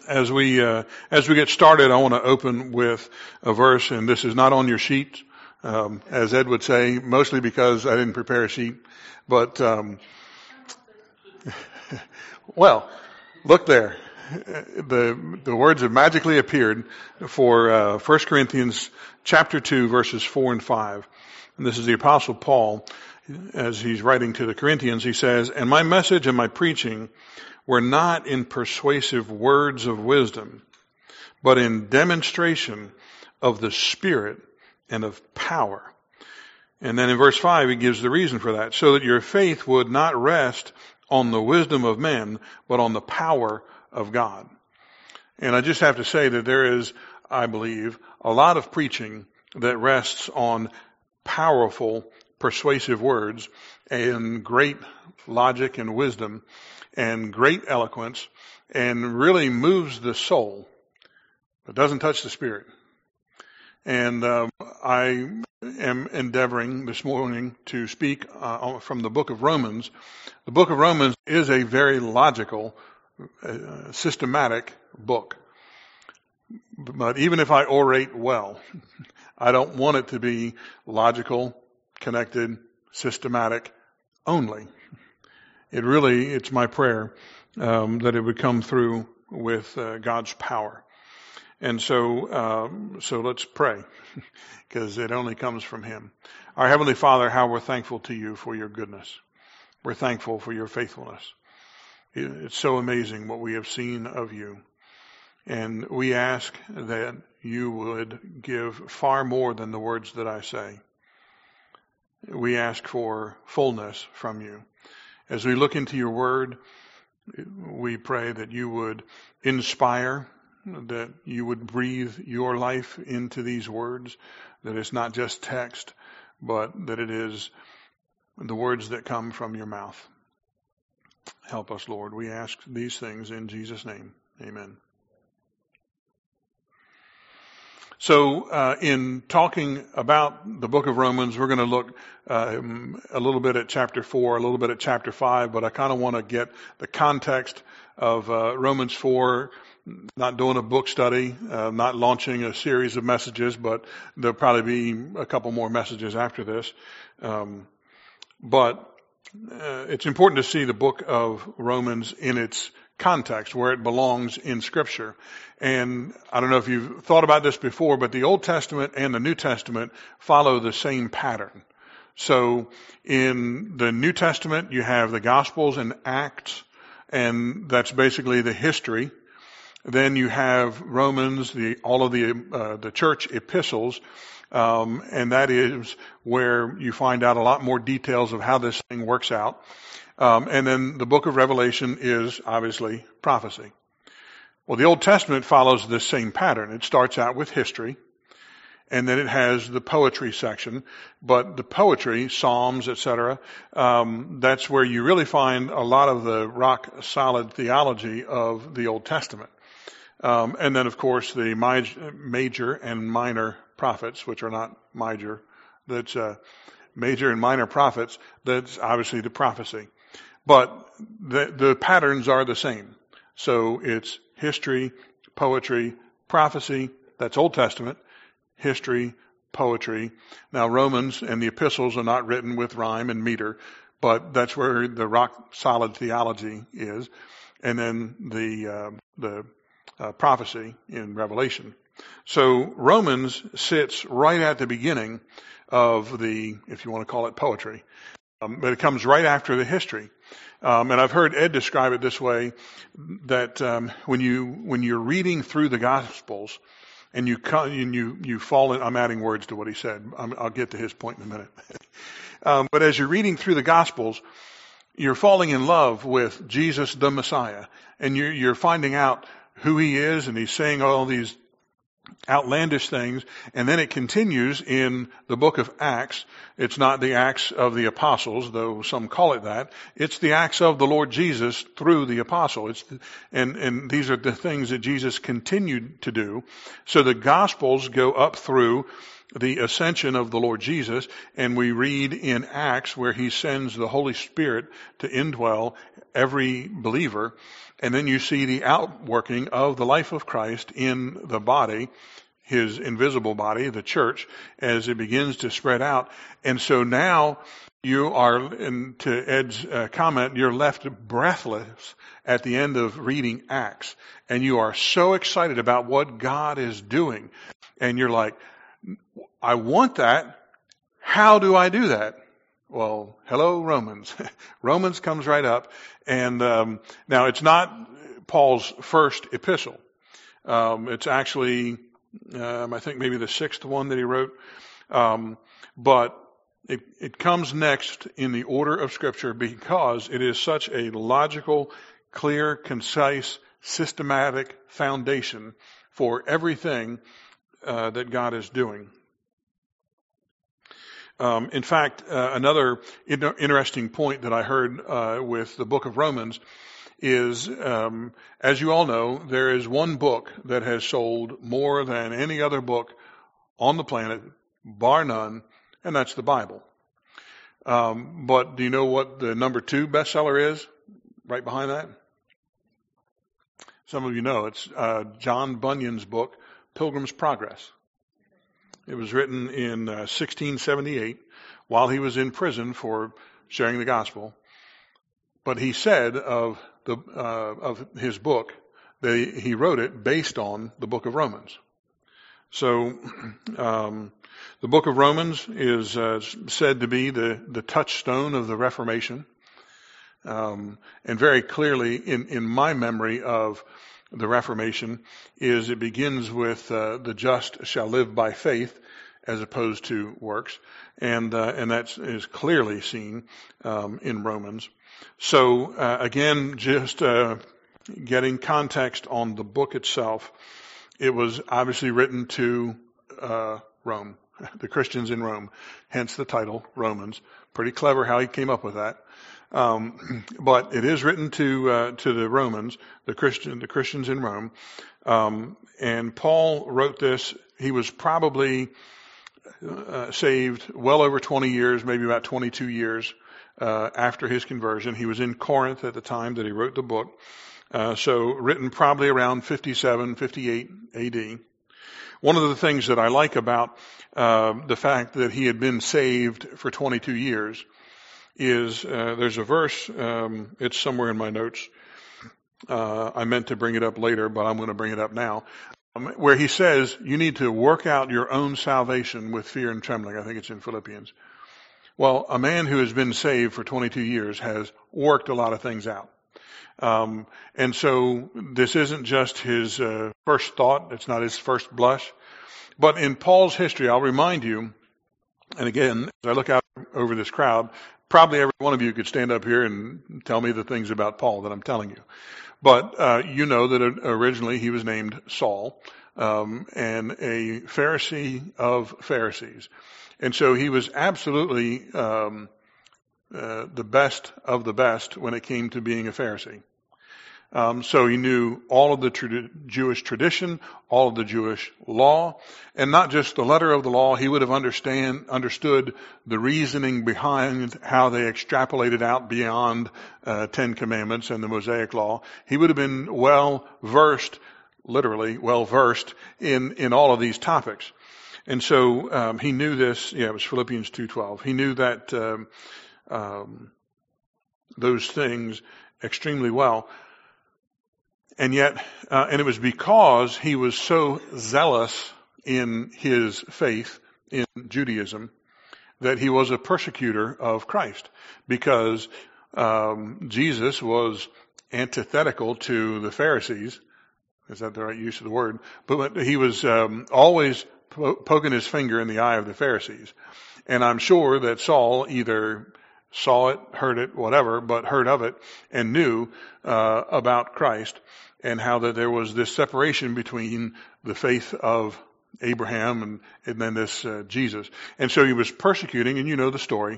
As we get started, I want to open with a verse, and this is not on your sheet, as Ed would say, mostly because I didn't prepare a sheet. But well, look there. The words have magically appeared for 1 Corinthians chapter 2, verses 4 and 5. And this is the Apostle Paul, as he's writing to the Corinthians. He says, "And my message and my preaching were not in persuasive words of wisdom, but in demonstration of the Spirit and of power." And then in verse 5, he gives the reason for that. "So that your faith would not rest on the wisdom of men, but on the power of God." And I just have to say that there is, I believe, a lot of preaching that rests on powerful, persuasive words and great logic and wisdom and great eloquence, and really moves the soul, but doesn't touch the spirit. And I am endeavoring this morning to speak from the book of Romans. The book of Romans is a very logical, systematic book. But even if I orate well, I don't want it to be logical, connected, systematic only. It's my prayer that it would come through with God's power. And so let's pray, because it only comes from Him. Our Heavenly Father, how we're thankful to You for Your goodness. We're thankful for Your faithfulness. It's so amazing what we have seen of You. And we ask that You would give far more than the words that I say. We ask for fullness from You. As we look into Your word, we pray that You would inspire, that You would breathe Your life into these words, that it's not just text, but that it is the words that come from Your mouth. Help us, Lord. We ask these things in Jesus' name. Amen. So in talking about the book of Romans, we're going to look a little bit at chapter 4, a little bit at chapter 5, but I kind of want to get the context of Romans 4, not doing a book study, not launching a series of messages, but there'll probably be a couple more messages after this. But it's important to see the book of Romans in its context, where it belongs in Scripture. And I don't know if you've thought about this before, but the Old Testament and the New Testament follow the same pattern. So in the New Testament, you have the Gospels and Acts, and that's basically the history. Then you have Romans, all of the church epistles, and that is where you find out a lot more details of how this thing works out. And then the book of Revelation is obviously prophecy. Well, the Old Testament follows this same pattern. It starts out with history, and then it has the poetry section. But the poetry, Psalms, etc., that's where you really find a lot of the rock-solid theology of the Old Testament. And then, of course, the major and minor prophets, which are not major. That's major and minor prophets. That's obviously the prophecy. But the patterns are the same. So it's history, poetry, prophecy. That's Old Testament. History, poetry. Now Romans and the epistles are not written with rhyme and meter, but that's where the rock-solid theology is. And then the prophecy in Revelation. So Romans sits right at the beginning of the, if you want to call it poetry. But it comes right after the history. And I've heard Ed describe it this way, that when you're reading through the Gospels and you fall in, I'm adding words to what he said. I'll get to his point in a minute. But as you're reading through the Gospels, you're falling in love with Jesus the Messiah, and you're finding out who He is, and He's saying all these outlandish things. And then it continues in the book of Acts. It's not the Acts of the Apostles, though some call it that. It's the Acts of the Lord Jesus through the Apostle. And these are the things that Jesus continued to do. So the Gospels go up through the ascension of the Lord Jesus, and we read in Acts where he sends the Holy Spirit to indwell every believer. And then you see the outworking of the life of Christ in the body, his invisible body, the church, as it begins to spread out. And so now you are, and to Ed's comment, you're left breathless at the end of reading Acts. And you are so excited about what God is doing. And you're like, I want that. How do I do that? Well, hello, Romans. Romans comes right up. And now it's not Paul's first epistle. It's actually, I think maybe the sixth one that he wrote. But it comes next in the order of Scripture because it is such a logical, clear, concise, systematic foundation for everything that God is doing. In fact, another interesting point that I heard with the book of Romans is, as you all know, there is one book that has sold more than any other book on the planet, bar none, and that's the Bible. But do you know what the number 2 bestseller is right behind that? Some of you know. It's John Bunyan's book, Pilgrim's Progress. It was written in 1678 while he was in prison for sharing the gospel. But he said of his book that he wrote it based on the book of Romans. So the book of Romans is said to be the touchstone of the Reformation. And very clearly in my memory of the Reformation is it begins with the just shall live by faith as opposed to works. And that is clearly seen in Romans. So again, just getting context on the book itself, it was obviously written to Rome, the Christians in Rome, hence the title, Romans. Pretty clever how he came up with that. But it is written to the Romans, the Christians in Rome. And Paul wrote this. He was probably saved well over 20 years, maybe about 22 years after his conversion. He was in Corinth at the time that he wrote the book. So written probably around 57, 58 AD. One of the things that I like about the fact that he had been saved for 22 years is there's a verse, it's somewhere in my notes. I meant to bring it up later, but I'm going to bring it up now, where he says you need to work out your own salvation with fear and trembling. I think it's in Philippians. Well, a man who has been saved for 22 years has worked a lot of things out. And so this isn't just his first thought. It's not his first blush. But in Paul's history, I'll remind you, and again, as I look out over this crowd, probably every one of you could stand up here and tell me the things about Paul that I'm telling you. But you know that originally he was named Saul, and a Pharisee of Pharisees. And so he was absolutely the best of the best when it came to being a Pharisee. So he knew all of the Jewish tradition, all of the Jewish law, and not just the letter of the law. He would have understood the reasoning behind how they extrapolated out beyond 10 Commandments and the Mosaic Law. He would have been well-versed, literally well-versed in all of these topics. And so he knew this. Yeah, it was Philippians 2:12. He knew that those things extremely well. And yet, and it was because he was so zealous in his faith in Judaism that he was a persecutor of Christ, because Jesus was antithetical to the Pharisees. Is that the right use of the word? But he was always poking his finger in the eye of the Pharisees. And I'm sure that Saul either saw it, heard it, whatever, but heard of it and knew about Christ and how that there was this separation between the faith of Abraham and then this Jesus. And so he was persecuting, and you know the story.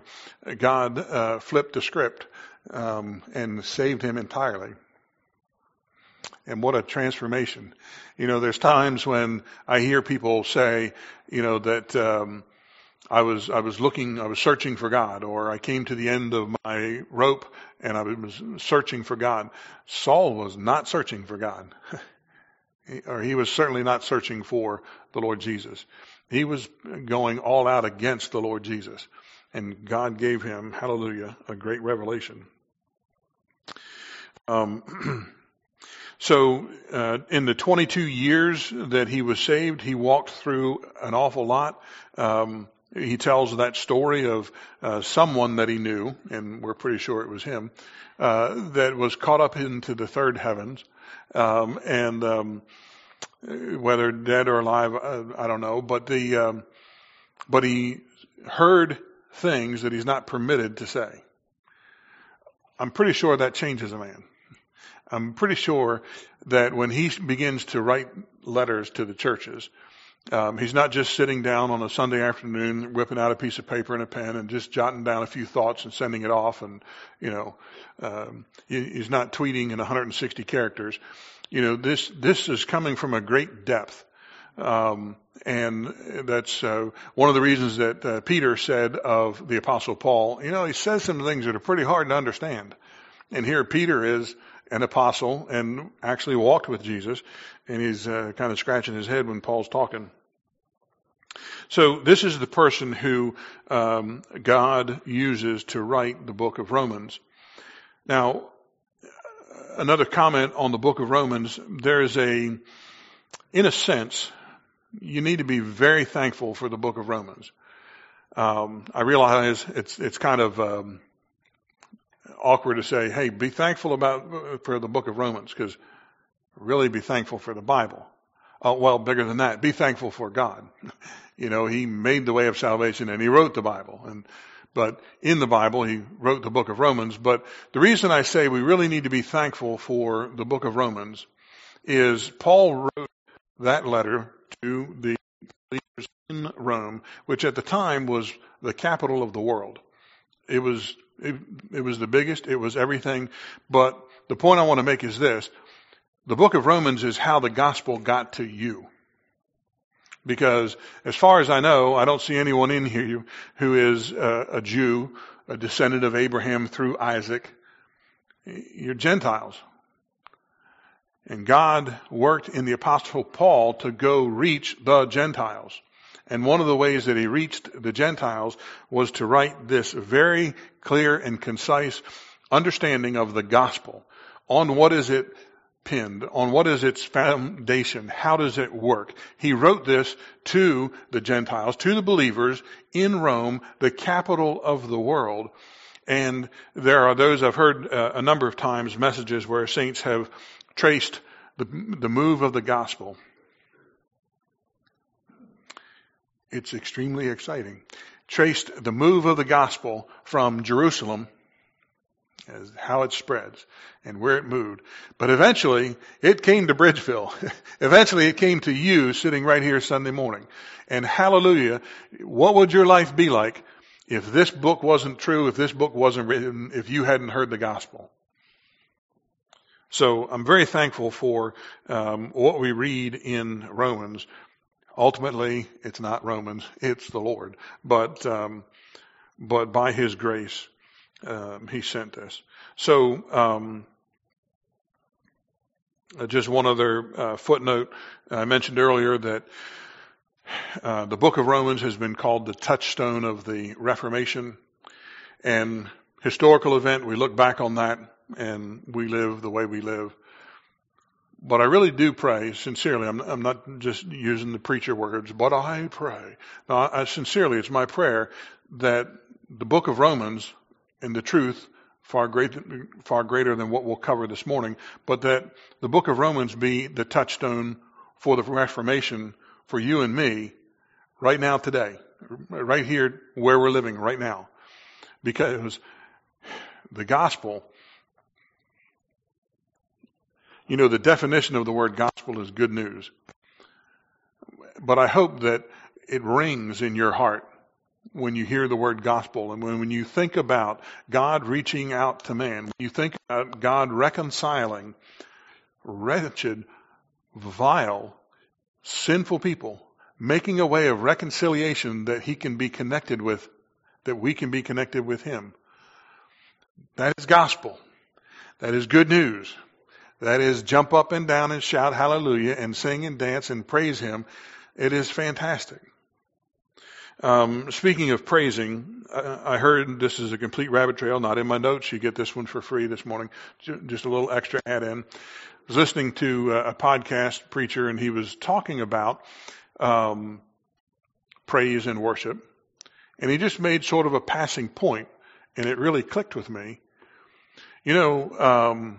God flipped the script and saved him entirely. And what a transformation. There's times when I hear people say, that I was searching for God, or I came to the end of my rope and I was searching for God. Saul was not searching for God. He was certainly not searching for the Lord Jesus. He was going all out against the Lord Jesus. And God gave him, hallelujah, a great revelation. So in the 22 years that he was saved, he walked through an awful lot. He tells that story of someone that he knew, and we're pretty sure it was him, that was caught up into the third heavens. And whether dead or alive, I don't know. But he heard things that he's not permitted to say. I'm pretty sure that changes a man. I'm pretty sure that when he begins to write letters to the churches, he's not just sitting down on a Sunday afternoon, whipping out a piece of paper and a pen and just jotting down a few thoughts and sending it off. And, he's not tweeting in 160 characters. This is coming from a great depth. And that's one of the reasons that Peter said of the Apostle Paul, he says some things that are pretty hard to understand. And here Peter is an apostle and actually walked with Jesus, and he's kind of scratching his head when Paul's talking. So this is the person who God uses to write the book of Romans. Now, another comment on the book of Romans, in a sense, you need to be very thankful for the book of Romans. I realize it's kind of awkward to say, hey, be thankful for the book of Romans, because really be thankful for the Bible. Well, bigger than that, be thankful for God. He made the way of salvation and he wrote the Bible. But in the Bible, he wrote the book of Romans. But the reason I say we really need to be thankful for the book of Romans is Paul wrote that letter to the believers in Rome, which at the time was the capital of the world. It was the biggest. It was everything. But the point I want to make is this. The book of Romans is how the gospel got to you. Because as far as I know, I don't see anyone in here who is a Jew, a descendant of Abraham through Isaac. You're Gentiles. And God worked in the Apostle Paul to go reach the Gentiles. And one of the ways that he reached the Gentiles was to write this very clear and concise understanding of the gospel. On what is it pinned? On what is its foundation? How does it work? He wrote this to the Gentiles, to the believers in Rome, the capital of the world. And there are those, I've heard a number of times, messages where saints have traced the move of the gospel. It's extremely exciting. Traced the move of the gospel from Jerusalem, as how it spreads and where it moved. But eventually it came to Bridgeville. Eventually it came to you sitting right here Sunday morning. And hallelujah, what would your life be like if this book wasn't true, if this book wasn't written, if you hadn't heard the gospel? So I'm very thankful for what we read in Romans. Ultimately, it's not Romans, it's the Lord. But by His grace, He sent us. So, just one other footnote. I mentioned earlier that the book of Romans has been called the touchstone of the Reformation. And historical event, we look back on that and we live the way we live. But I really do pray, sincerely, I'm not just using the preacher words, but I pray. No, sincerely, it's my prayer that the book of Romans and the truth, far greater than what we'll cover this morning, but that the book of Romans be the touchstone for the Reformation for you and me right now today, right here where we're living right now. Because the gospel, the definition of the word gospel is good news. But I hope that it rings in your heart when you hear the word gospel, and when you think about God reaching out to man, when you think about God reconciling wretched, vile, sinful people, making a way of reconciliation that he can be connected with, that we can be connected with him. That is gospel. That is good news. That is jump up and down and shout hallelujah and sing and dance and praise him. It is fantastic. Speaking of praising, I heard this is a complete rabbit trail, not in my notes. You get this one for free this morning. Just a little extra add in. I was listening to a podcast preacher, and he was talking about praise and worship. And he just made sort of a passing point, and it really clicked with me. You know,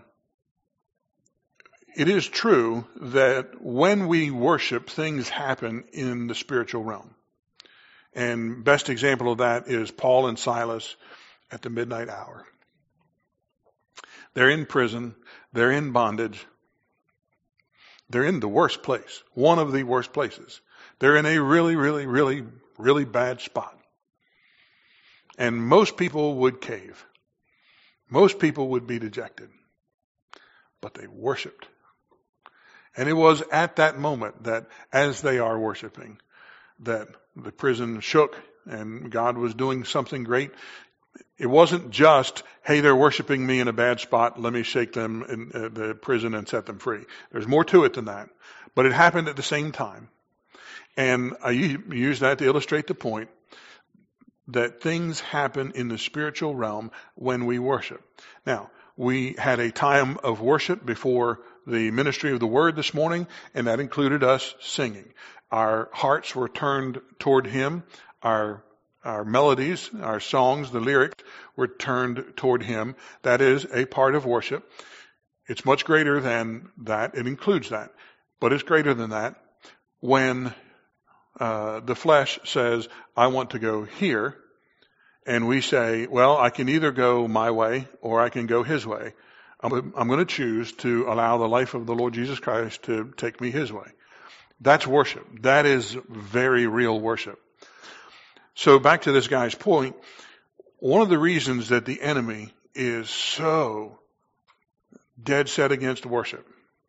it is true that when we worship, things happen in the spiritual realm. And best example of that is Paul and Silas at the midnight hour. They're in prison. They're in bondage. They're in the worst place, one of the worst places. They're in a really, really, really, really bad spot. And most people would cave. Most people would be dejected. But they worshiped. And it was at that moment that as they are worshiping, that the prison shook and God was doing something great. It wasn't just, hey, they're worshiping me in a bad spot. Let me shake them in the prison and set them free. There's more to it than that. But it happened at the same time. And I use that to illustrate the point that things happen in the spiritual realm when we worship. Now, we had a time of worship before the ministry of the word this morning, and that included us singing. Our hearts were turned toward him. Our melodies, our songs, the lyrics were turned toward him. That is a part of worship. It's much greater than that. It includes that. But it's greater than that when the flesh says, I want to go here. And we say, well, I can either go my way or I can go his way. I'm going to choose to allow the life of the Lord Jesus Christ to take me his way. That's worship. That is very real worship. So back to this guy's point, one of the reasons that the enemy is so dead set against worship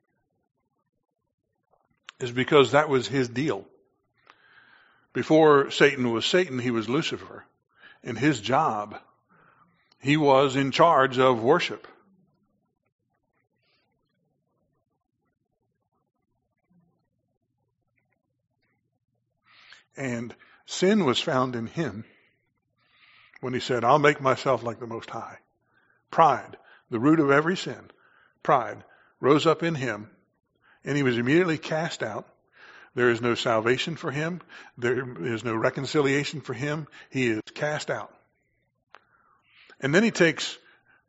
is because that was his deal. Before Satan was Satan, he was Lucifer. And his job, he was in charge of worship. And sin was found in him when he said, I'll make myself like the Most High. Pride, the root of every sin, pride, rose up in him, and he was immediately cast out. There is no salvation for him. There is no reconciliation for him. He is cast out. And then he takes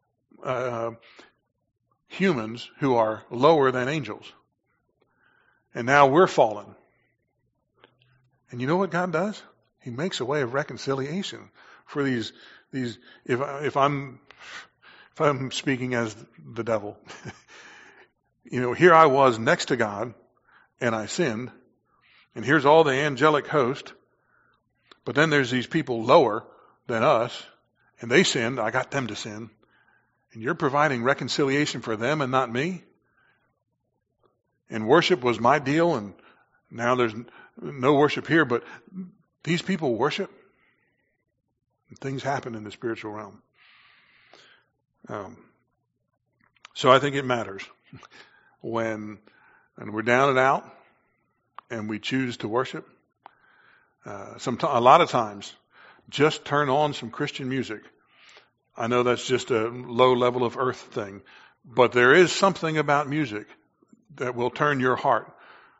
humans who are lower than angels. And now we're fallen. And you know what God does? He makes a way of reconciliation for these. If I'm speaking as the devil, you know, here I was next to God, and I sinned, and here's all the angelic host, but then there's these people lower than us, and they sinned. I got them to sin, and you're providing reconciliation for them and not me. And worship was my deal, and now there's no worship here, but these people worship. And things happen in the spiritual realm. So I think it matters when we're down and out and we choose to worship. A lot of times, just turn on some Christian music. I know that's just a low level of earth thing, but there is something about music that will turn your heart.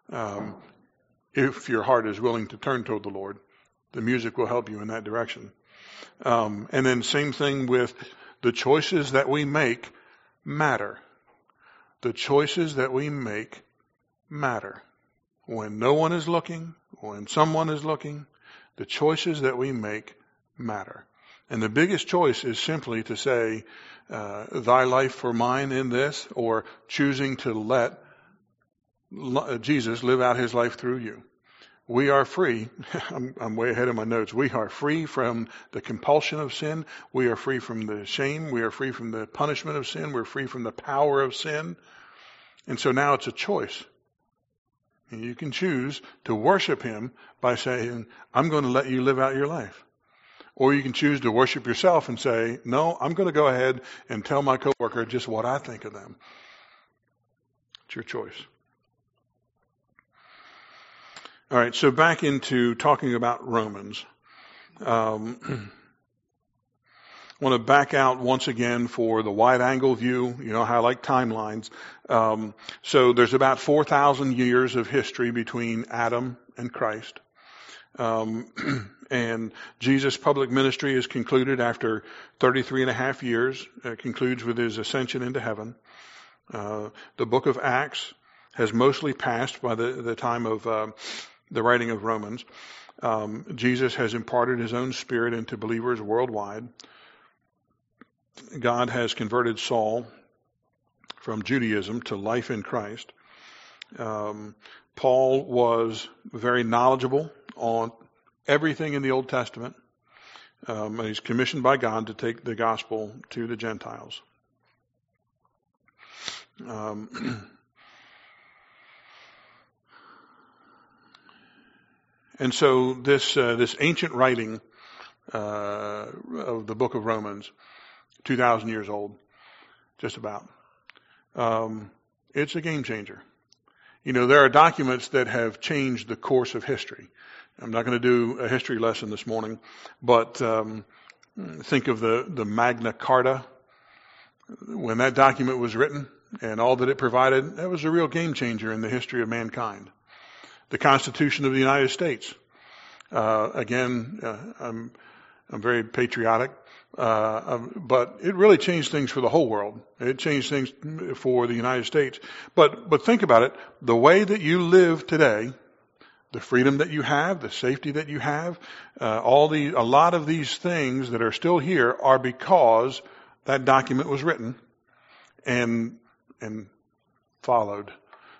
If your heart is willing to turn toward the Lord, the music will help you in that direction. And then same thing with the choices that we make matter. The choices that we make matter. When no one is looking, when someone is looking, the choices that we make matter. And the biggest choice is simply to say, thy life for mine in this, or choosing to let Jesus live out his life through you. We are free. I'm way ahead of my notes. We are free from the compulsion of sin. We are free from the shame. We are free from the punishment of sin. We're free from the power of sin. And so now it's a choice. And you can choose to worship him by saying, I'm going to let you live out your life. Or you can choose to worship yourself and say, no, I'm going to go ahead and tell my coworker just what I think of them. It's your choice. All right, so back into talking about Romans. I want to back out once again for the wide-angle view. You know how I like timelines. So there's about 4,000 years of history between Adam and Christ. And Jesus' public ministry is concluded after 33 and a half years. It concludes with his ascension into heaven. The book of Acts has mostly passed by the time of the writing of Romans. Jesus has imparted his own spirit into believers worldwide. God has converted Saul from Judaism to life in Christ. Paul was very knowledgeable on everything in the Old Testament. And he's commissioned by God to take the gospel to the Gentiles. And so this ancient writing of the book of Romans, 2,000 years old, just about, it's a game changer. You know, there are documents that have changed the course of history. I'm not going to do a history lesson this morning, but think of the Magna Carta. When that document was written and all that it provided, that was a real game changer in the history of mankind. The Constitution of the United States. Again, I'm very patriotic, but it really changed things for the whole world. It changed things for the United States. But think about it. The way that you live today, the freedom that you have, the safety that you have, a lot of these things that are still here are because that document was written and followed.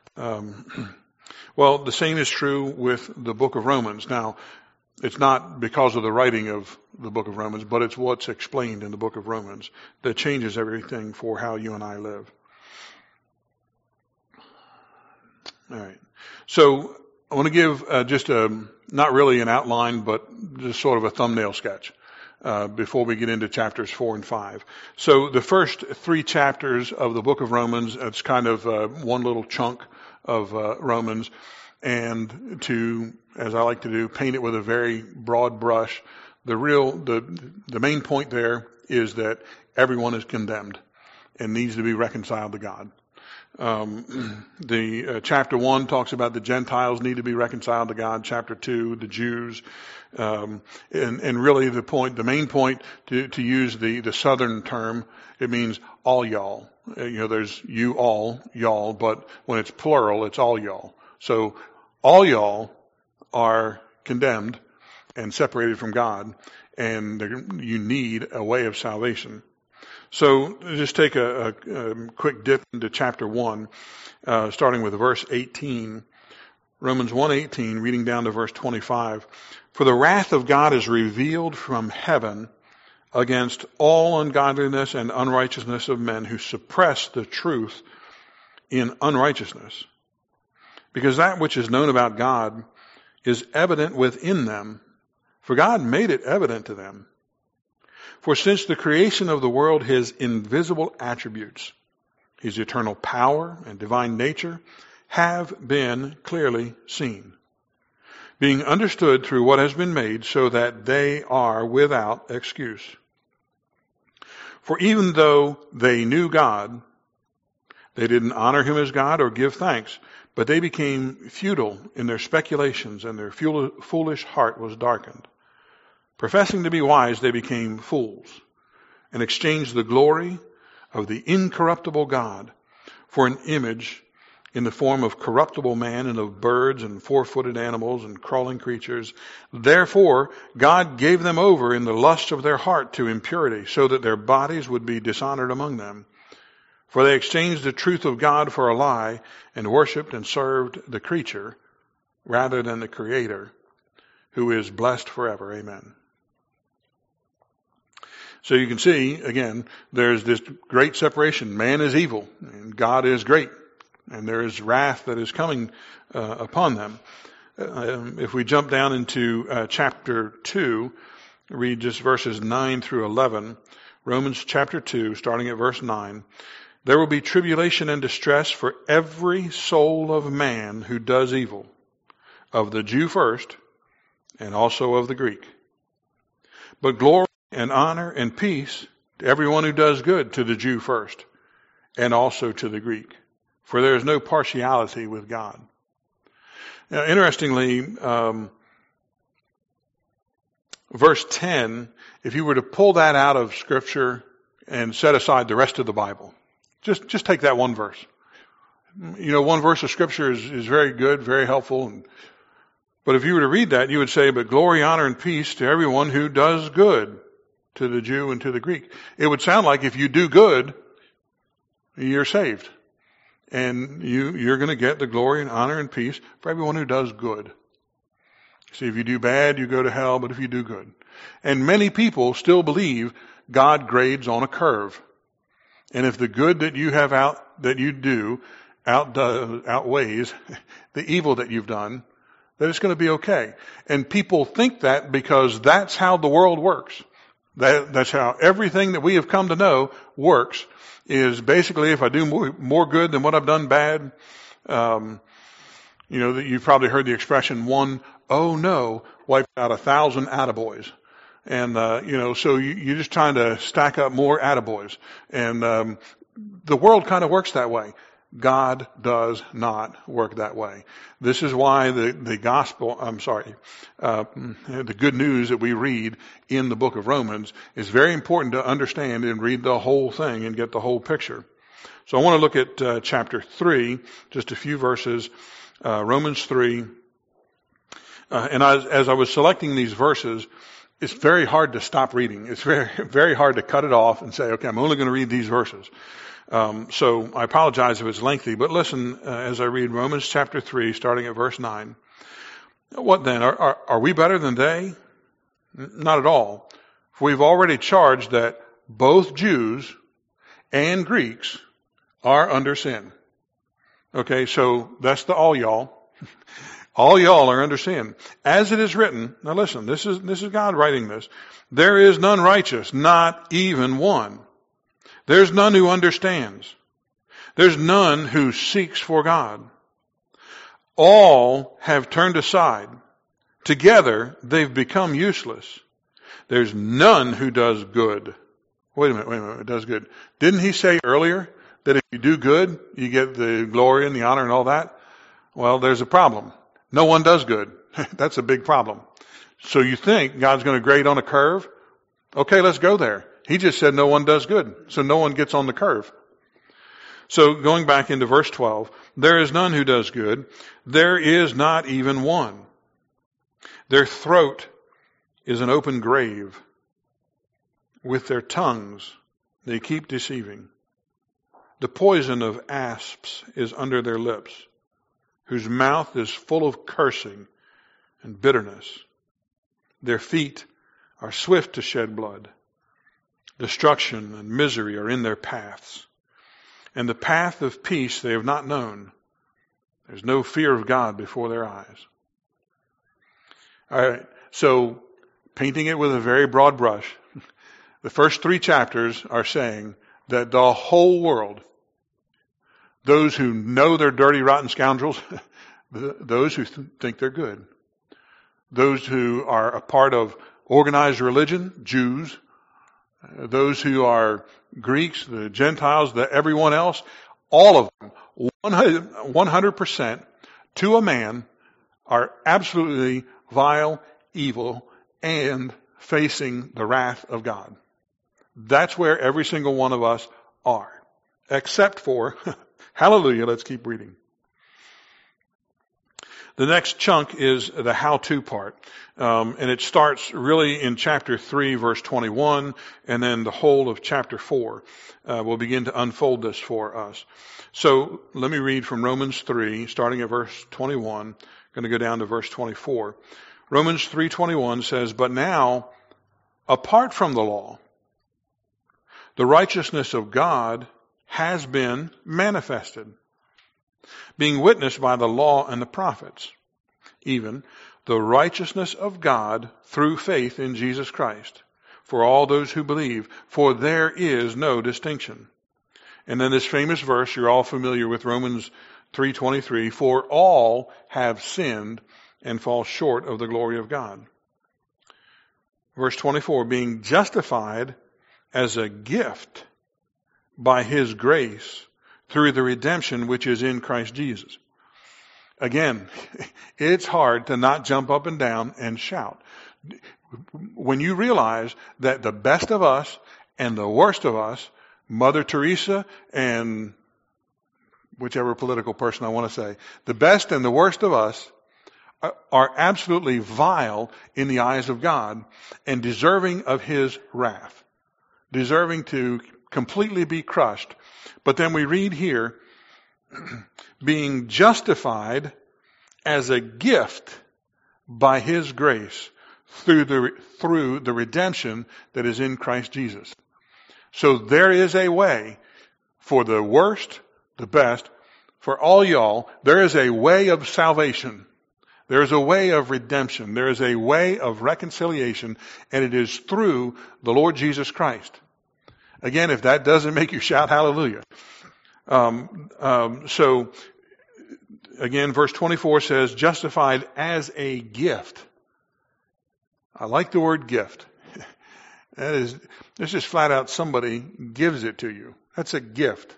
Well, the same is true with the book of Romans. Now, it's not because of the writing of the book of Romans, but it's what's explained in the book of Romans that changes everything for how you and I live. All right. So I want to give just not really an outline, but just sort of a thumbnail sketch before we get into chapters 4 and 5. So the first 3 chapters of the book of Romans, it's kind of one little chunk of Romans, and to, as I like to do, paint it with a very broad brush. The main point there is that everyone is condemned and needs to be reconciled to God. Chapter 1 talks about the Gentiles need to be reconciled to God. Chapter 2, the Jews, and really the main point to use the Southern term, it means all y'all. There's you all, y'all, but when it's plural, it's all y'all. So all y'all are condemned and separated from God, and you need a way of salvation. So just take a quick dip into chapter 1, starting with verse 18. Romans 1:18, reading down to verse 25. For the wrath of God is revealed from heaven against all ungodliness and unrighteousness of men who suppress the truth in unrighteousness. Because that which is known about God is evident within them, for God made it evident to them. For since the creation of the world, his invisible attributes, his eternal power and divine nature, have been clearly seen, being understood through what has been made, so that they are without excuse. For even though they knew God, they didn't honor him as God or give thanks, but they became futile in their speculations, and their foolish heart was darkened. Professing to be wise, they became fools, and exchanged the glory of the incorruptible God for an image in the form of corruptible man, and of birds and 4-footed animals and crawling creatures. Therefore, God gave them over in the lust of their heart to impurity, so that their bodies would be dishonored among them. For they exchanged the truth of God for a lie, and worshipped and served the creature rather than the Creator, who is blessed forever. Amen. So you can see, again, there's this great separation. Man is evil, and God is great. and there is wrath that is coming upon them. If we jump down into chapter 2, read just verses 9 through 11. Romans chapter 2, starting at verse 9. There will be tribulation and distress for every soul of man who does evil, of the Jew first, and also of the Greek. But glory and honor and peace to everyone who does good, to the Jew first, and also to the Greek. For there is no partiality with God. Now, interestingly, verse 10, if you were to pull that out of Scripture and set aside the rest of the Bible, just take that one verse. You know, one verse of Scripture is very good, very helpful. But if you were to read that, you would say, but glory, honor, and peace to everyone who does good, to the Jew and to the Greek. It would sound like if you do good, you're saved. And you're going to get the glory and honor and peace for everyone who does good. See, if you do bad, you go to hell, but if you do good. And many people still believe God grades on a curve. And if the good that you have outweighs the evil that you've done, that it's going to be okay. And people think that because that's how the world works. That's how everything that we have come to know works, is basically if I do more good than what I've done bad, that you've probably heard the expression, one, oh no, wiped out 1,000 attaboys. And, so you're just trying to stack up more attaboys. And, the world kind of works that way. God does not work that way. This is why the good news that we read in the book of Romans is very important to understand and read the whole thing and get the whole picture. So I want to look at chapter 3, just a few verses, Romans 3. And as I was selecting these verses, it's very hard to stop reading. It's very, very hard to cut it off and say, okay, I'm only going to read these verses. So I apologize if it's lengthy, but listen as I read Romans chapter 3, starting at verse 9. What then? Are we better than they? Not at all. For we've already charged that both Jews and Greeks are under sin. Okay, so that's the all y'all. All y'all are under sin. As it is written, now listen, this is God writing this. There is none righteous, not even one. There's none who understands. There's none who seeks for God. All have turned aside. Together they've become useless. There's none who does good. Wait a minute, does good. Didn't he say earlier that if you do good, you get the glory and the honor and all that? Well, there's a problem. No one does good. That's a big problem. So you think God's going to grade on a curve? Okay, let's go there. He just said no one does good, so no one gets on the curve. So going back into verse 12, there is none who does good. There is not even one. Their throat is an open grave. With their tongues they keep deceiving. The poison of asps is under their lips, whose mouth is full of cursing and bitterness. Their feet are swift to shed blood. Destruction and misery are in their paths. And the path of peace they have not known. There's no fear of God before their eyes. All right, so painting it with a very broad brush, the first 3 chapters are saying that the whole world, those who know they're dirty, rotten scoundrels, those who think they're good, those who are a part of organized religion, Jews, those who are Greeks, the Gentiles, everyone else, all of them, 100% to a man, are absolutely vile, evil, and facing the wrath of God. That's where every single one of us are. Except for, hallelujah, let's keep reading. The next chunk is the how-to part. And it starts really in chapter 3, verse 21, and then the whole of chapter 4 will begin to unfold this for us. So let me read from Romans 3, starting at verse 21, going to go down to verse 24. Romans 3:21 says, "But now, apart from the law, the righteousness of God has been manifested, being witnessed by the law and the prophets, even the righteousness of God through faith in Jesus Christ, for all those who believe, for there is no distinction. And then this famous verse, you're all familiar with, Romans 3:23, for all have sinned and fall short of the glory of God. Verse 24, being justified as a gift by his grace through the redemption which is in Christ Jesus. Again, it's hard to not jump up and down and shout. When you realize that the best of us and the worst of us, Mother Teresa and whichever political person I want to say, the best and the worst of us are absolutely vile in the eyes of God and deserving of his wrath, deserving to completely be crushed. But then we read here, being justified as a gift by his grace through the redemption that is in Christ Jesus. So there is a way for the worst, the best, for all y'all, there is a way of salvation. There is a way of redemption. There is a way of reconciliation, and it is through the Lord Jesus Christ. Again, if that doesn't make you shout hallelujah. So, again, verse 24 says, justified as a gift. I like the word gift. It's just flat out somebody gives it to you. That's a gift.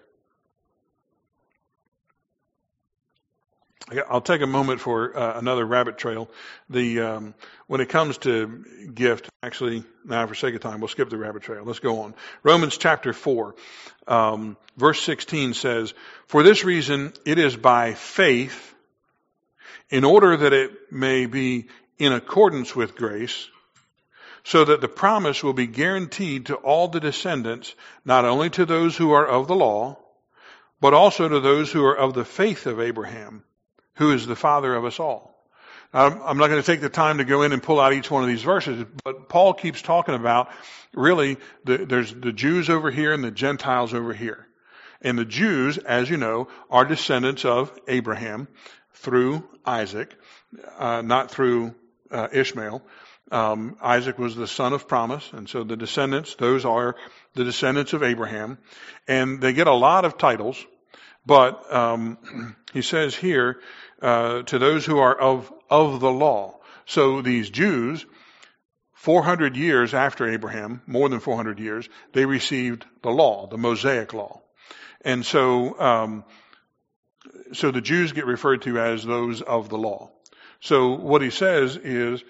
I'll take a moment for another rabbit trail. When it comes to gift, actually, now for sake of time, we'll skip the rabbit trail. Let's go on. Romans chapter 4, verse 16 says, for this reason it is by faith, in order that it may be in accordance with grace, so that the promise will be guaranteed to all the descendants, not only to those who are of the law, but also to those who are of the faith of Abraham, who is the father of us all. I'm not going to take the time to go in and pull out each one of these verses, but Paul keeps talking about really there's the Jews over here and the Gentiles over here. And the Jews, as you know, are descendants of Abraham through Isaac, not through Ishmael. Isaac was the son of promise, and so the descendants, those are the descendants of Abraham. And they get a lot of titles, but he says here, to those who are of the law. So these Jews, 400 years after Abraham, more than 400 years, they received the law, the Mosaic law. And so the Jews get referred to as those of the law. So what he says is,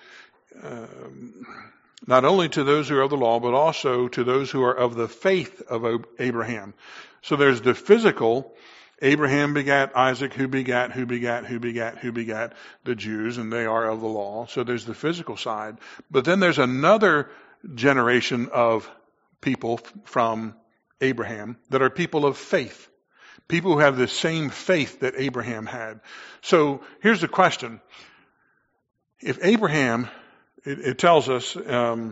not only to those who are of the law, but also to those who are of the faith of Abraham. So there's the physical, Abraham begat Isaac, who begat the Jews, and they are of the law. So there's the physical side. But then there's another generation of people from Abraham that are people of faith. People who have the same faith that Abraham had. So here's the question. If Abraham, it tells us, and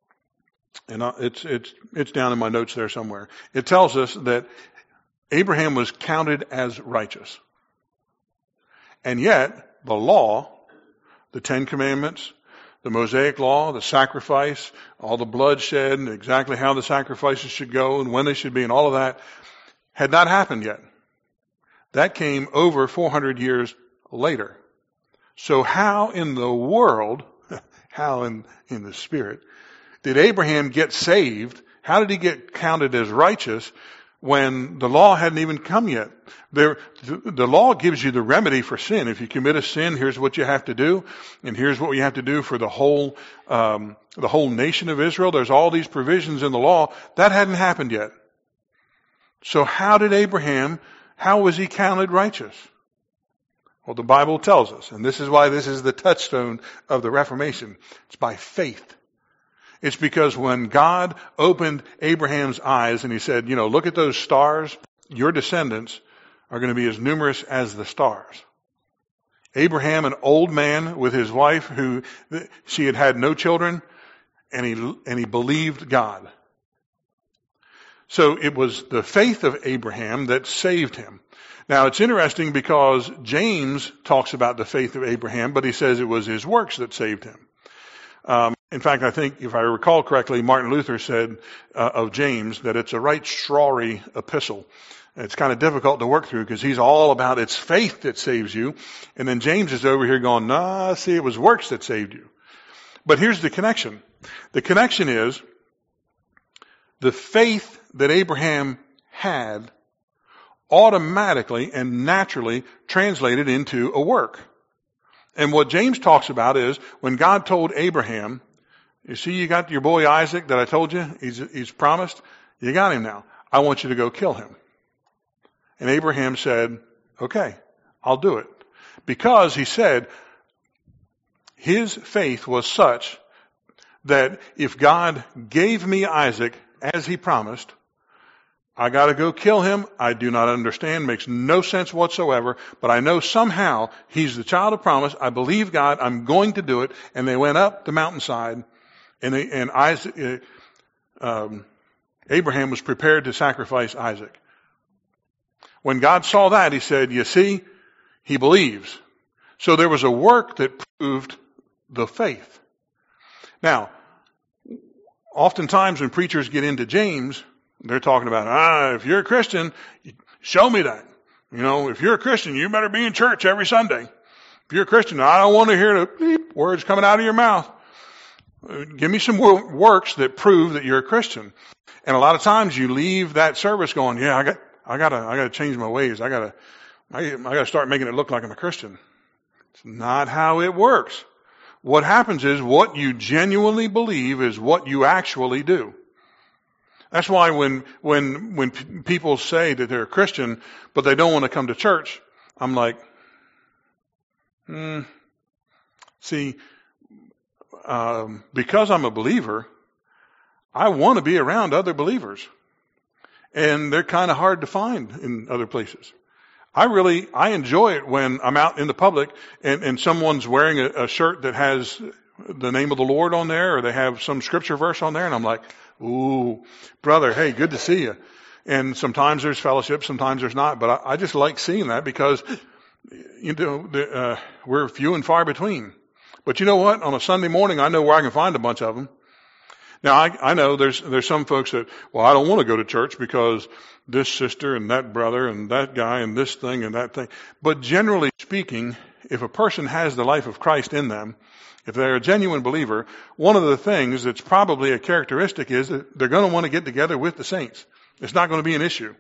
it's down in my notes there somewhere. It tells us that Abraham was counted as righteous. And yet, the law, the Ten Commandments, the Mosaic law, the sacrifice, all the bloodshed, and exactly how the sacrifices should go and when they should be and all of that, had not happened yet. That came over 400 years later. So how in the world, how in the spirit, did Abraham get saved? How did he get counted as righteous when the law hadn't even come yet? The law gives you the remedy for sin. If you commit a sin, here's what you have to do, and here's what you have to do for the whole nation of Israel. There's all these provisions in the law. That hadn't happened yet. So how was he counted righteous? Well, the Bible tells us, and this is why this is the touchstone of the Reformation. It's by faith. It's because when God opened Abraham's eyes and he said, look at those stars, your descendants are going to be as numerous as the stars. Abraham, an old man with his wife who she had no children, and he believed God. So it was the faith of Abraham that saved him. Now it's interesting because James talks about the faith of Abraham, but he says it was his works that saved him. In fact, I think, if I recall correctly, Martin Luther said of James that it's a right strawy epistle. It's kind of difficult to work through because he's all about it's faith that saves you. And then James is over here going, nah, see, it was works that saved you. But here's the connection. The connection is the faith that Abraham had automatically and naturally translated into a work. And what James talks about is when God told Abraham, you see, you got your boy Isaac that I told you, he's promised, you got him now. I want you to go kill him. And Abraham said, okay, I'll do it. Because he said his faith was such that if God gave me Isaac as he promised, I got to go kill him. I do not understand. Makes no sense whatsoever. But I know somehow he's the child of promise. I believe God. I'm going to do it. And they went up the mountainside, and Abraham was prepared to sacrifice Isaac. When God saw that, he said, you see, he believes. So there was a work that proved the faith. Now, oftentimes when preachers get into James, they're talking about, if you're a Christian, show me that. You know, if you're a Christian, you better be in church every Sunday. If you're a Christian, I don't want to hear the beep words coming out of your mouth. Give me some works that prove that you're a Christian. And a lot of times you leave that service going, yeah, I gotta change my ways. I gotta start making it look like I'm a Christian. It's not how it works. What happens is what you genuinely believe is what you actually do. That's why when people say that they're a Christian, but they don't want to come to church, I'm like, see, because I'm a believer, I want to be around other believers. And they're kind of hard to find in other places. I enjoy it when I'm out in the public and someone's wearing a shirt that has the name of the Lord on there, or they have some scripture verse on there, and I'm like, ooh, brother, hey, good to see you. And sometimes there's fellowship, sometimes there's not, but I just like seeing that because, we're few and far between. But you know what? On a Sunday morning, I know where I can find a bunch of them. Now, I know there's some folks that, well, I don't want to go to church because this sister and that brother and that guy and this thing and that thing. But generally speaking, if a person has the life of Christ in them, if they're a genuine believer, one of the things that's probably a characteristic is that they're going to want to get together with the saints. It's not going to be an issue.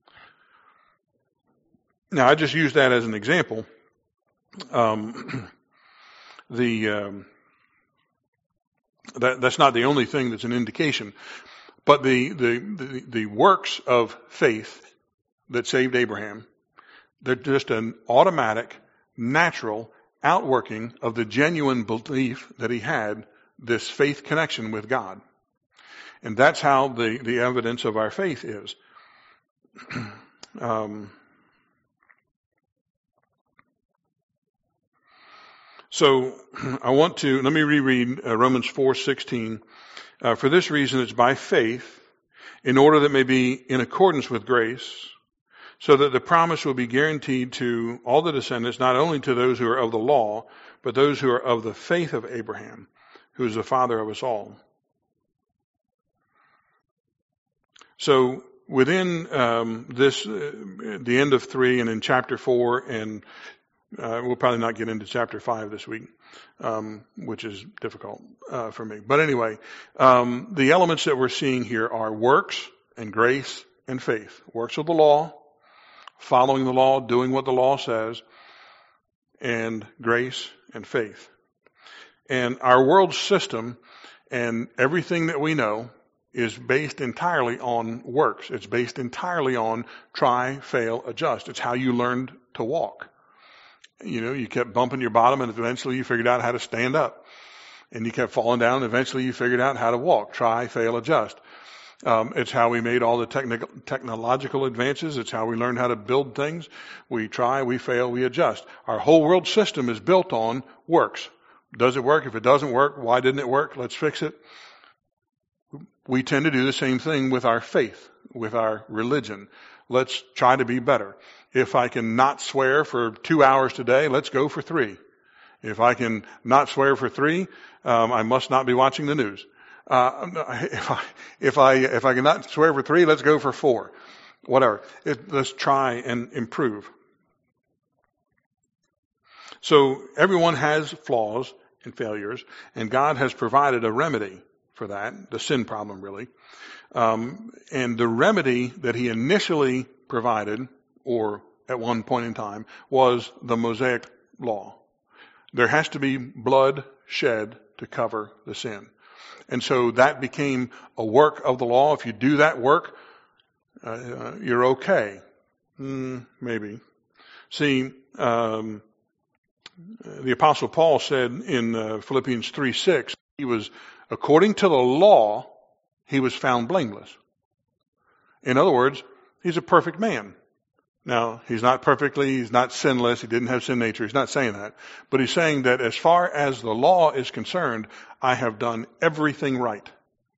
Now, I just use that as an example. That's not the only thing that's an indication. But the works of faith that saved Abraham, they're just an automatic, natural outworking of the genuine belief that he had this faith connection with God. And that's how the evidence of our faith is. So let me reread Romans 4:16. For this reason it's by faith, in order that it may be in accordance with grace, so that the promise will be guaranteed to all the descendants, not only to those who are of the law, but those who are of the faith of Abraham, who is the father of us all. So within the end of 3 and in chapter 4, and we'll probably not get into chapter 5 this week, which is difficult for me. But anyway, the elements that we're seeing here are works and grace and faith. Works of the law, following the law, doing what the law says, and grace and faith. And our world system and everything that we know is based entirely on works. It's based entirely on try, fail, adjust. It's how you learned to walk. You know, you kept bumping your bottom and eventually you figured out how to stand up. And you kept falling down and eventually you figured out how to walk. Try, fail, adjust. It's how we made all the technological advances. It's how we learned how to build things. We try, we fail, we adjust. Our whole world system is built on works. Does it work? If it doesn't work, why didn't it work? Let's fix it. we tend to do the same thing with our faith, with our religion. Let's try to be better. If I can not swear for 2 hours today, let's go for 3. If I can not swear for 3, I must not be watching the news. If I can not swear for 3, let's go for 4. Whatever. Let's try and improve. So everyone has flaws and failures, and God has provided a remedy for that, the sin problem really. And the remedy that he initially provided, or at one point in time, was the Mosaic law. There has to be blood shed to cover the sin. And so that became a work of the law. If you do that work, you're okay. Maybe. See, the Apostle Paul said in Philippians 3:6, he was, according to the law, he was found blameless. In other words, he's a perfect man. Now, he's not sinless, he didn't have sin nature, he's not saying that. But he's saying that as far as the law is concerned, I have done everything right.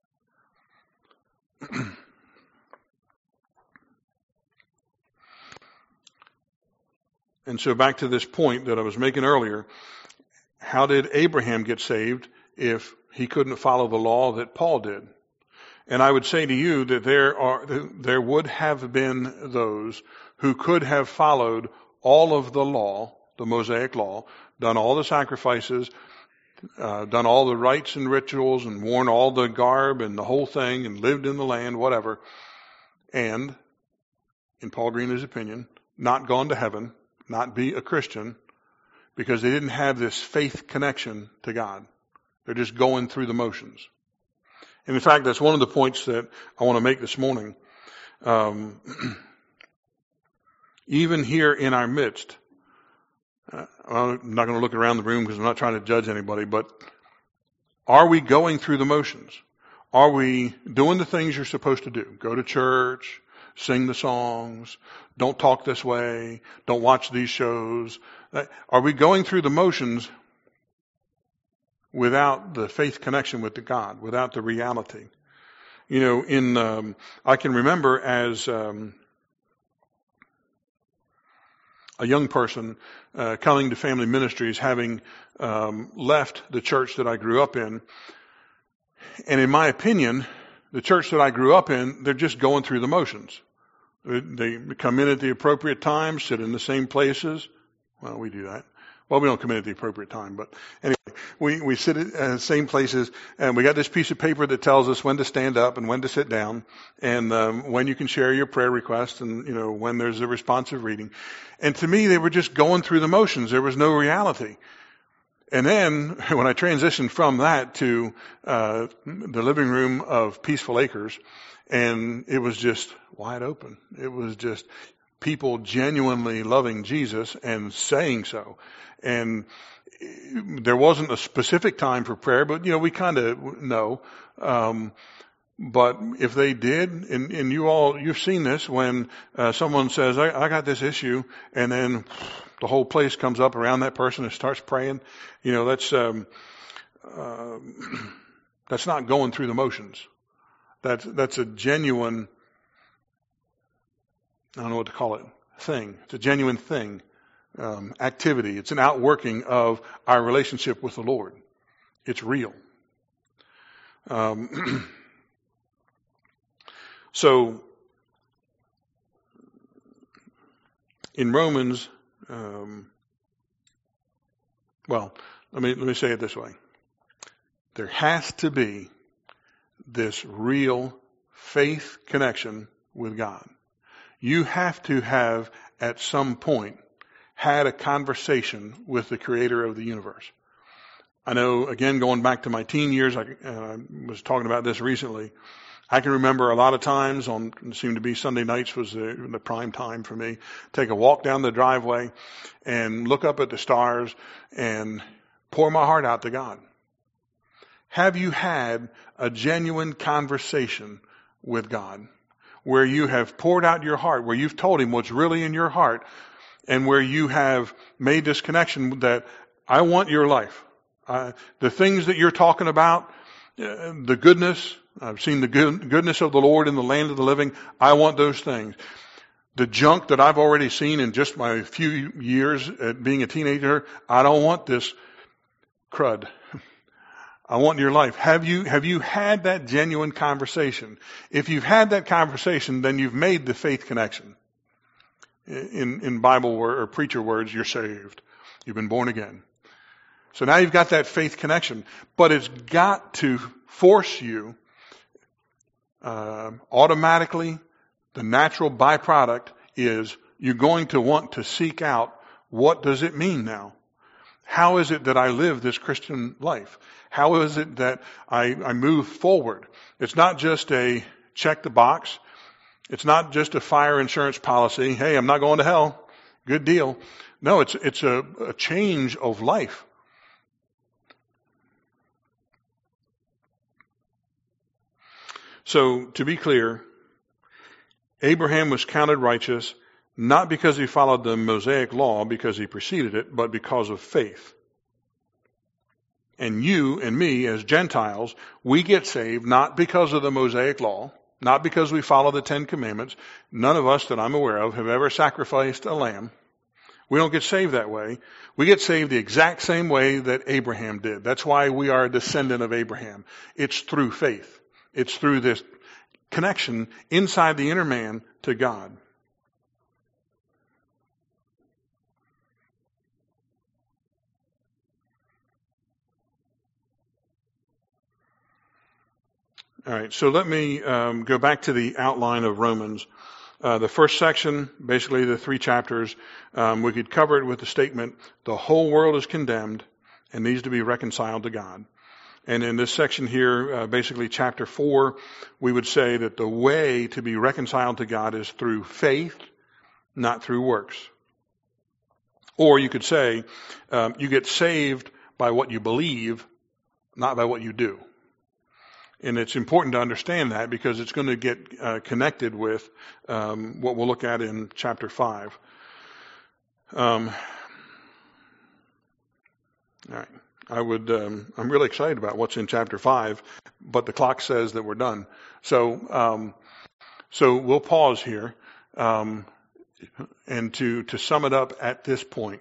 And so back to this point that I was making earlier, how did Abraham get saved if he couldn't follow the law that Paul did? And I would say to you that there would have been those who could have followed all of the law, the Mosaic law, done all the sacrifices, done all the rites and rituals, and worn all the garb and the whole thing, and lived in the land, whatever, and, in Paul Green's opinion, not gone to heaven, not be a Christian, because they didn't have this faith connection to God. They're just going through the motions. And in fact, that's one of the points that I want to make this morning. Even here in our midst, I'm not going to look around the room because I'm not trying to judge anybody, but are we going through the motions? Are we doing the things you're supposed to do? Go to church, sing the songs, don't talk this way, don't watch these shows. Are we going through the motions without the faith connection with the God, without the reality? You know, I can remember as a young person coming to Family Ministries, having left the church that I grew up in. And in my opinion, the church that I grew up in, they're just going through the motions. They come in at the appropriate time, sit in the same places. Well, we do that. Well, we don't come in at the appropriate time, but anyway, we sit at the same places, and we got this piece of paper that tells us when to stand up and when to sit down, and when you can share your prayer request, and when there's a responsive reading. And to me, they were just going through the motions. There was no reality. And then when I transitioned from that to the living room of Peaceful Acres, and it was just wide open. It was just people genuinely loving Jesus and saying so. And there wasn't a specific time for prayer, but we kind of know. But if they did, and you've seen this when someone says, I got this issue, and then the whole place comes up around that person and starts praying. That's not going through the motions. That's a genuine, I don't know what to call it, thing. It's a genuine thing, activity. It's an outworking of our relationship with the Lord. It's real. So, in Romans, let me say it this way. There has to be this real faith connection with God. You have to have, at some point, had a conversation with the Creator of the universe. I know, again, going back to my teen years, I was talking about this recently. I can remember a lot of times it seemed to be Sunday nights was the prime time for me. Take a walk down the driveway and look up at the stars and pour my heart out to God. Have you had a genuine conversation with God where you have poured out your heart, where you've told Him what's really in your heart, and where you have made this connection that I want your life? The things that you're talking about, the goodness, I've seen the goodness of the Lord in the land of the living. I want those things. The junk that I've already seen in just my few years at being a teenager, I don't want this crud. I want your life. Have you had that genuine conversation? If you've had that conversation, then you've made the faith connection. In Bible or preacher words, you're saved. You've been born again. So now you've got that faith connection. But it's got to force you automatically. The natural byproduct is you're going to want to seek out, what does it mean now? How is it that I live this Christian life? How is it that I move forward? It's not just a check the box. It's not just a fire insurance policy. Hey, I'm not going to hell. Good deal. No, it's a change of life. So, to be clear, Abraham was counted righteous not because he followed the Mosaic law, because he preceded it, but because of faith. And you and me as Gentiles, we get saved not because of the Mosaic law, not because we follow the Ten Commandments. None of us that I'm aware of have ever sacrificed a lamb. We don't get saved that way. We get saved the exact same way that Abraham did. That's why we are a descendant of Abraham. It's through faith. It's through this connection inside the inner man to God. All right, so let me go back to the outline of Romans. The first section, basically the 3 chapters, we could cover it with the statement, the whole world is condemned and needs to be reconciled to God. And in this section here, basically chapter 4, we would say that the way to be reconciled to God is through faith, not through works. Or you could say, you get saved by what you believe, not by what you do. And it's important to understand that because it's going to get connected with what we'll look at in chapter 5. All right. I'm really excited about what's in chapter 5, but the clock says that we're done. So we'll pause here, and to sum it up at this point.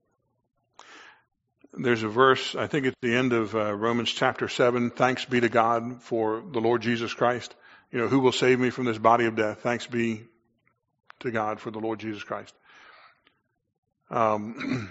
There's a verse, I think it's the end of Romans chapter 7. Thanks be to God for the Lord Jesus Christ. You know, who will save me from this body of death? Thanks be to God for the Lord Jesus Christ. The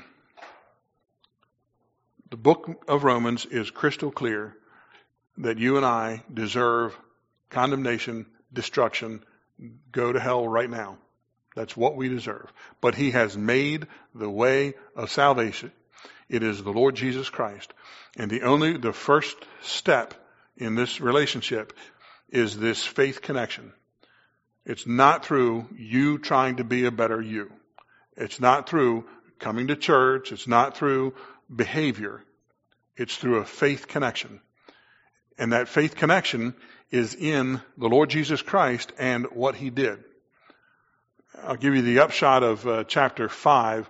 book of Romans is crystal clear that you and I deserve condemnation, destruction, go to hell right now. That's what we deserve. But he has made the way of salvation. It is the Lord Jesus Christ. And the first step in this relationship is this faith connection. It's not through you trying to be a better you. It's not through coming to church. It's not through behavior. It's through a faith connection. And that faith connection is in the Lord Jesus Christ and what he did. I'll give you the upshot of chapter 5.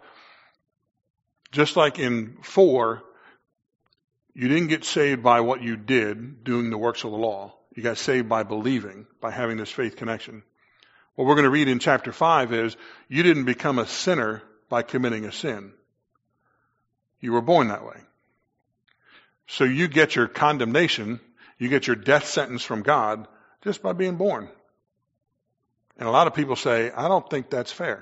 Just like in 4, you didn't get saved by what you did, doing the works of the law. You got saved by believing, by having this faith connection. What we're going to read in chapter 5 is, you didn't become a sinner by committing a sin. You were born that way. So you get your condemnation, you get your death sentence from God just by being born. And a lot of people say, I don't think that's fair.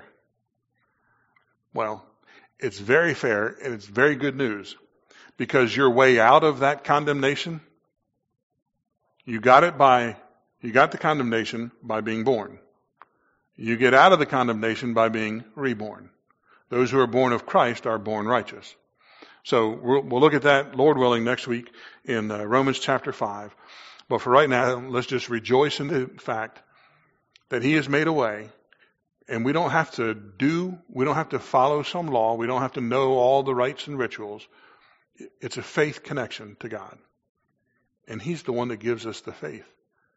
Well, it's very fair and it's very good news because your way out of that condemnation, you got the condemnation by being born. You get out of the condemnation by being reborn. Those who are born of Christ are born righteous. So we'll look at that, Lord willing, next week in Romans chapter 5. But for right now, let's just rejoice in the fact that he has made a way. And we don't have to follow some law. We don't have to know all the rites and rituals. It's a faith connection to God. And he's the one that gives us the faith.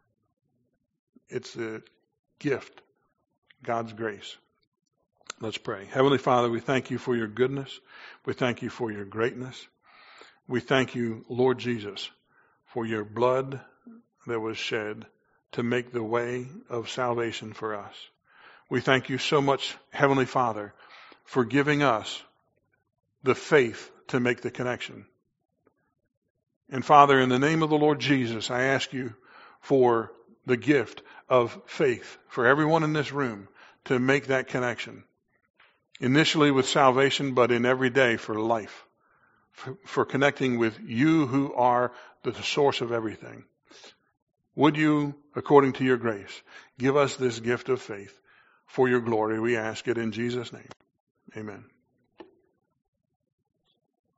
It's a gift, God's grace. Let's pray. Heavenly Father, we thank you for your goodness. We thank you for your greatness. We thank you, Lord Jesus, for your blood that was shed to make the way of salvation for us. We thank you so much, Heavenly Father, for giving us the faith to make the connection. And Father, in the name of the Lord Jesus, I ask you for the gift of faith for everyone in this room to make that connection. Initially with salvation, but in every day for life, for connecting with you who are the source of everything. Would you, according to your grace, give us this gift of faith for your glory? We ask it in Jesus' name. Amen.